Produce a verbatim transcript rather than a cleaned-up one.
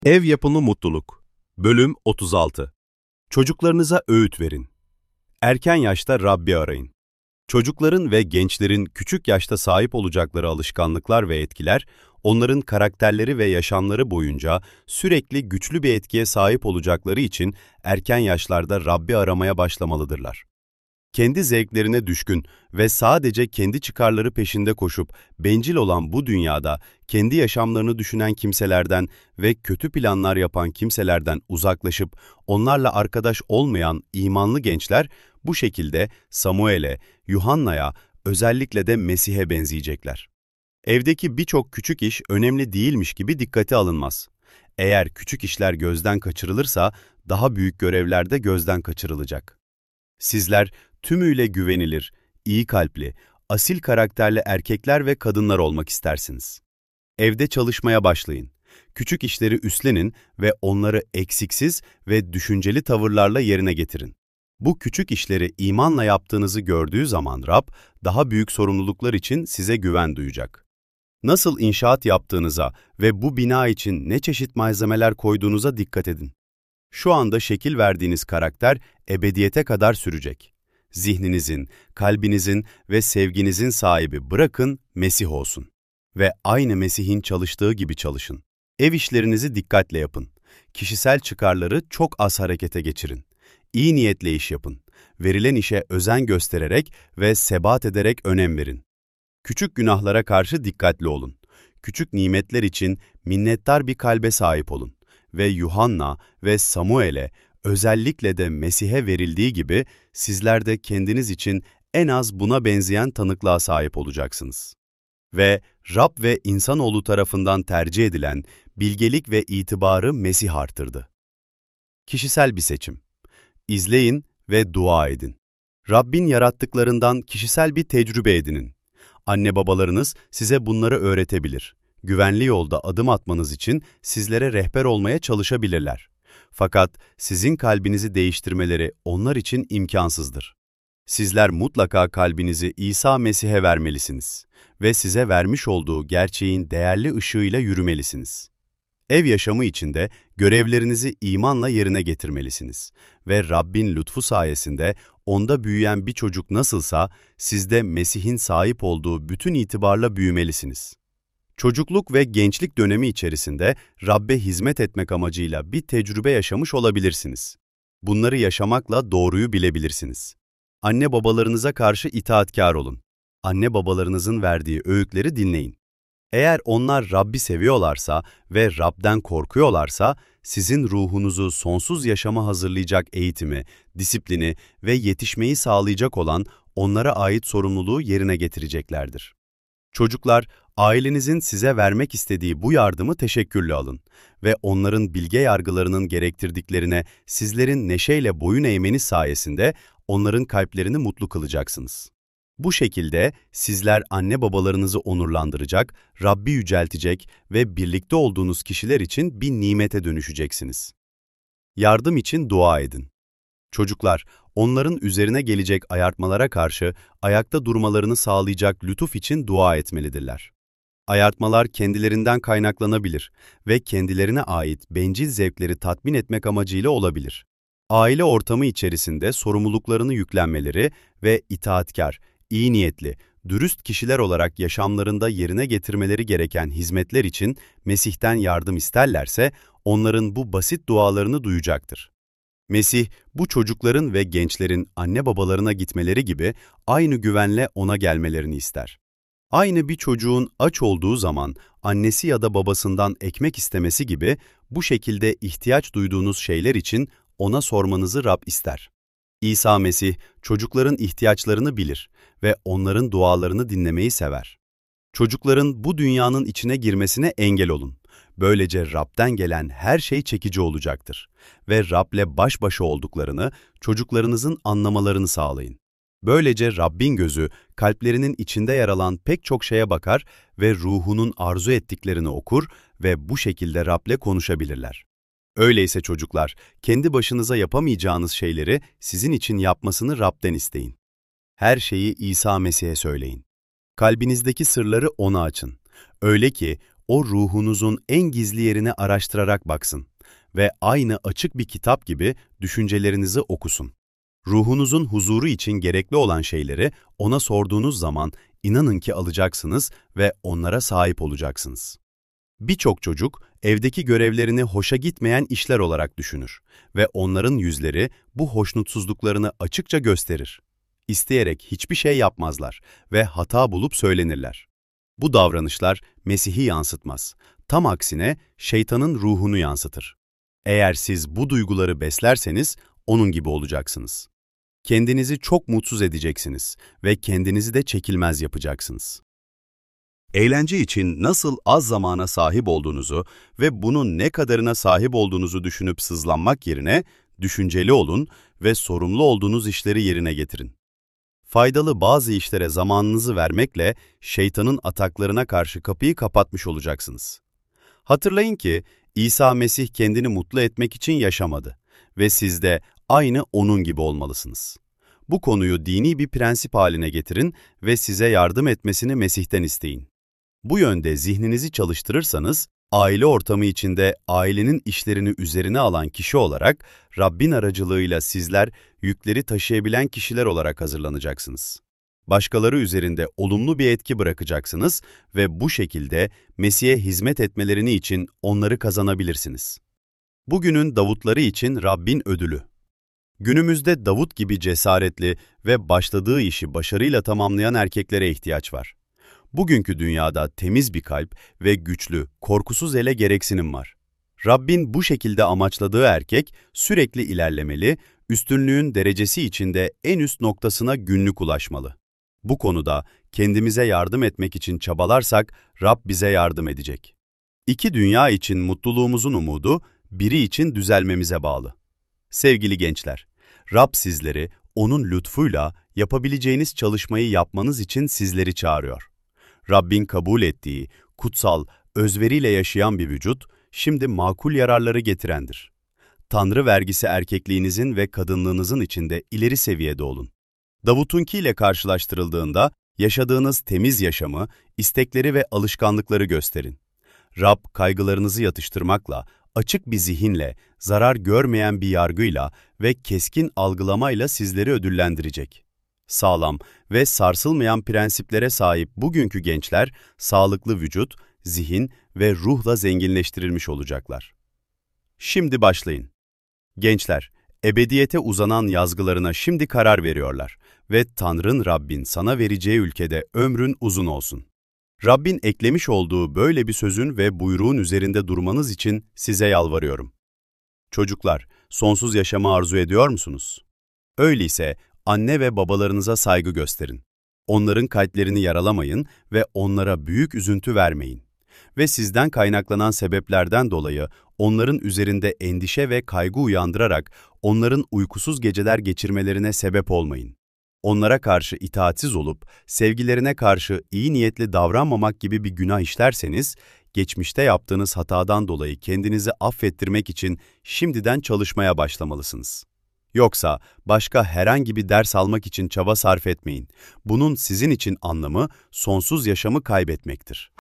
Ev yapımı mutluluk. Bölüm otuz altı. Çocuklarınıza öğüt verin. Erken yaşta Rabbi arayın. Çocukların ve gençlerin küçük yaşta sahip olacakları alışkanlıklar ve etkiler, onların karakterleri ve yaşamları boyunca sürekli güçlü bir etkiye sahip olacakları için erken yaşlarda Rabbi aramaya başlamalıdırlar. Kendi zevklerine düşkün ve sadece kendi çıkarları peşinde koşup bencil olan bu dünyada kendi yaşamlarını düşünen kimselerden ve kötü planlar yapan kimselerden uzaklaşıp onlarla arkadaş olmayan imanlı gençler bu şekilde Samuel'e, Yuhanna'ya, özellikle de Mesih'e benzeyecekler. Evdeki birçok küçük iş önemli değilmiş gibi dikkate alınmaz. Eğer küçük işler gözden kaçırılırsa daha büyük görevler de gözden kaçırılacak. Sizler tümüyle güvenilir, iyi kalpli, asil karakterli erkekler ve kadınlar olmak istersiniz. Evde çalışmaya başlayın. Küçük işleri üstlenin ve onları eksiksiz ve düşünceli tavırlarla yerine getirin. Bu küçük işleri imanla yaptığınızı gördüğü zaman Rab, daha büyük sorumluluklar için size güven duyacak. Nasıl inşaat yaptığınıza ve bu bina için ne çeşit malzemeler koyduğunuza dikkat edin. Şu anda şekil verdiğiniz karakter ebediyete kadar sürecek. Zihninizin, kalbinizin ve sevginizin sahibi bırakın Mesih olsun. Ve aynı Mesih'in çalıştığı gibi çalışın. Ev işlerinizi dikkatle yapın. Kişisel çıkarları çok az harekete geçirin. İyi niyetle iş yapın. Verilen işe özen göstererek ve sebat ederek önem verin. Küçük günahlara karşı dikkatli olun. Küçük nimetler için minnettar bir kalbe sahip olun. Ve Yuhanna ve Samuel'e, özellikle de Mesih'e verildiği gibi sizler de kendiniz için en az buna benzeyen tanıklığa sahip olacaksınız. Ve Rab ve insanoğlu tarafından tercih edilen bilgelik ve itibarı Mesih artırdı. Kişisel bir seçim. İzleyin ve dua edin. Rabbin yarattıklarından kişisel bir tecrübe edinin. Anne babalarınız size bunları öğretebilir. Güvenli yolda adım atmanız için sizlere rehber olmaya çalışabilirler. Fakat sizin kalbinizi değiştirmeleri onlar için imkansızdır. Sizler mutlaka kalbinizi İsa Mesih'e vermelisiniz ve size vermiş olduğu gerçeğin değerli ışığıyla yürümelisiniz. Ev yaşamı içinde görevlerinizi imanla yerine getirmelisiniz ve Rabbin lütfu sayesinde onda büyüyen bir çocuk nasılsa sizde Mesih'in sahip olduğu bütün itibarla büyümelisiniz. Çocukluk ve gençlik dönemi içerisinde Rabbe hizmet etmek amacıyla bir tecrübe yaşamış olabilirsiniz. Bunları yaşamakla doğruyu bilebilirsiniz. Anne babalarınıza karşı itaatkar olun. Anne babalarınızın verdiği öğütleri dinleyin. Eğer onlar Rabbi seviyorlarsa ve Rab'den korkuyorlarsa, sizin ruhunuzu sonsuz yaşama hazırlayacak eğitimi, disiplini ve yetişmeyi sağlayacak olan onlara ait sorumluluğu yerine getireceklerdir. Çocuklar, ailenizin size vermek istediği bu yardımı teşekkürle alın ve onların bilge yargılarının gerektirdiklerine sizlerin neşeyle boyun eğmeniz sayesinde onların kalplerini mutlu kılacaksınız. Bu şekilde sizler anne babalarınızı onurlandıracak, Rabbi yüceltecek ve birlikte olduğunuz kişiler için bir nimete dönüşeceksiniz. Yardım için dua edin. Çocuklar, onların üzerine gelecek ayartmalara karşı ayakta durmalarını sağlayacak lütuf için dua etmelidirler. Ayartmalar kendilerinden kaynaklanabilir ve kendilerine ait bencil zevkleri tatmin etmek amacıyla olabilir. Aile ortamı içerisinde sorumluluklarını yüklenmeleri ve itaatkar, iyi niyetli, dürüst kişiler olarak yaşamlarında yerine getirmeleri gereken hizmetler için Mesih'ten yardım isterlerse onların bu basit dualarını duyacaktır. Mesih, bu çocukların ve gençlerin anne babalarına gitmeleri gibi aynı güvenle ona gelmelerini ister. Aynı bir çocuğun aç olduğu zaman annesi ya da babasından ekmek istemesi gibi bu şekilde ihtiyaç duyduğunuz şeyler için ona sormanızı Rab ister. İsa Mesih, çocukların ihtiyaçlarını bilir ve onların dualarını dinlemeyi sever. Çocukların bu dünyanın içine girmesine engel olun. Böylece Rab'den gelen her şey çekici olacaktır ve Rab'le baş başa olduklarını çocuklarınızın anlamalarını sağlayın. Böylece Rabbin gözü kalplerinin içinde yer alan pek çok şeye bakar ve ruhunun arzu ettiklerini okur ve bu şekilde Rab'le konuşabilirler. Öyleyse çocuklar, kendi başınıza yapamayacağınız şeyleri sizin için yapmasını Rab'den isteyin. Her şeyi İsa Mesih'e söyleyin. Kalbinizdeki sırları ona açın. Öyle ki o ruhunuzun en gizli yerini araştırarak baksın ve aynı açık bir kitap gibi düşüncelerinizi okusun. Ruhunuzun huzuru için gerekli olan şeyleri ona sorduğunuz zaman inanın ki alacaksınız ve onlara sahip olacaksınız. Birçok çocuk evdeki görevlerini hoşa gitmeyen işler olarak düşünür ve onların yüzleri bu hoşnutsuzluklarını açıkça gösterir. İsteyerek hiçbir şey yapmazlar ve hata bulup söylenirler. Bu davranışlar Mesih'i yansıtmaz. Tam aksine şeytanın ruhunu yansıtır. Eğer siz bu duyguları beslerseniz onun gibi olacaksınız. Kendinizi çok mutsuz edeceksiniz ve kendinizi de çekilmez yapacaksınız. Eğlence için nasıl az zamana sahip olduğunuzu ve bunun ne kadarına sahip olduğunuzu düşünüp sızlanmak yerine düşünceli olun ve sorumlu olduğunuz işleri yerine getirin. Faydalı bazı işlere zamanınızı vermekle şeytanın ataklarına karşı kapıyı kapatmış olacaksınız. Hatırlayın ki İsa Mesih kendini mutlu etmek için yaşamadı ve siz de aynı onun gibi olmalısınız. Bu konuyu dini bir prensip haline getirin ve size yardım etmesini Mesih'ten isteyin. Bu yönde zihninizi çalıştırırsanız, aile ortamı içinde ailenin işlerini üzerine alan kişi olarak Rabbin aracılığıyla sizler yükleri taşıyabilen kişiler olarak hazırlanacaksınız. Başkaları üzerinde olumlu bir etki bırakacaksınız ve bu şekilde Mesih'e hizmet etmeleri için onları kazanabilirsiniz. Bugünün Davutları için Rabbin ödülü. Günümüzde Davut gibi cesaretli ve başladığı işi başarıyla tamamlayan erkeklere ihtiyaç var. Bugünkü dünyada temiz bir kalp ve güçlü, korkusuz ele gereksinim var. Rabbin bu şekilde amaçladığı erkek sürekli ilerlemeli, üstünlüğün derecesi içinde en üst noktasına günlük ulaşmalı. Bu konuda kendimize yardım etmek için çabalarsak Rab bize yardım edecek. İki dünya için mutluluğumuzun umudu, biri için düzelmemize bağlı. Sevgili gençler, Rab sizleri onun lütfuyla yapabileceğiniz çalışmayı yapmanız için sizleri çağırıyor. Rabbin kabul ettiği, kutsal, özveriyle yaşayan bir vücut, şimdi makul yararları getirendir. Tanrı vergisi erkekliğinizin ve kadınlığınızın içinde ileri seviyede olun. Davut'unkiyle karşılaştırıldığında yaşadığınız temiz yaşamı, istekleri ve alışkanlıkları gösterin. Rab kaygılarınızı yatıştırmakla, açık bir zihinle, zarar görmeyen bir yargıyla ve keskin algılamayla sizleri ödüllendirecek. Sağlam ve sarsılmayan prensiplere sahip bugünkü gençler, sağlıklı vücut, zihin ve ruhla zenginleştirilmiş olacaklar. Şimdi başlayın. Gençler, ebediyete uzanan yazgılarına şimdi karar veriyorlar ve Tanrın Rabbin sana vereceği ülkede ömrün uzun olsun. Rabbin eklemiş olduğu böyle bir sözün ve buyruğun üzerinde durmanız için size yalvarıyorum. Çocuklar, sonsuz yaşamı arzu ediyor musunuz? Öyleyse anne ve babalarınıza saygı gösterin. Onların kalplerini yaralamayın ve onlara büyük üzüntü vermeyin. Ve sizden kaynaklanan sebeplerden dolayı onların üzerinde endişe ve kaygı uyandırarak onların uykusuz geceler geçirmelerine sebep olmayın. Onlara karşı itaatsiz olup sevgilerine karşı iyi niyetli davranmamak gibi bir günah işlerseniz, geçmişte yaptığınız hatadan dolayı kendinizi affettirmek için şimdiden çalışmaya başlamalısınız. Yoksa başka herhangi bir ders almak için çaba sarf etmeyin. Bunun sizin için anlamı sonsuz yaşamı kaybetmektir.